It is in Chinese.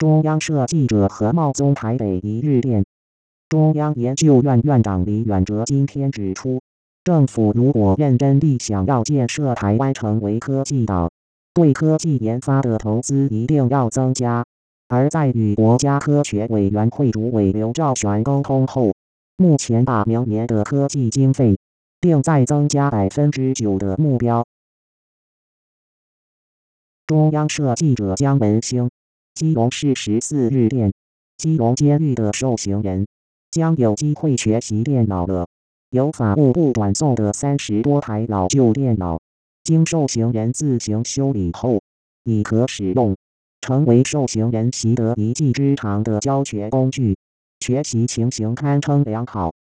中央社记者何茂宗台北一日电。中央研究院院长李远哲今天指出，政府如果认真地想要建设台湾成为科技岛，对科技研发的投资一定要增加。而在与国家科学委员会主委刘兆玄沟通后，目前把明年的科技经费定在增加9%的目标。中央社记者江文兴，基隆市14日电，基隆监狱的受刑人将有机会学习电脑了。由法务部转送的30多台老旧电脑，经受刑人自行修理后，已可使用，成为受刑人习得一技之长的教学工具，学习情形堪称良好。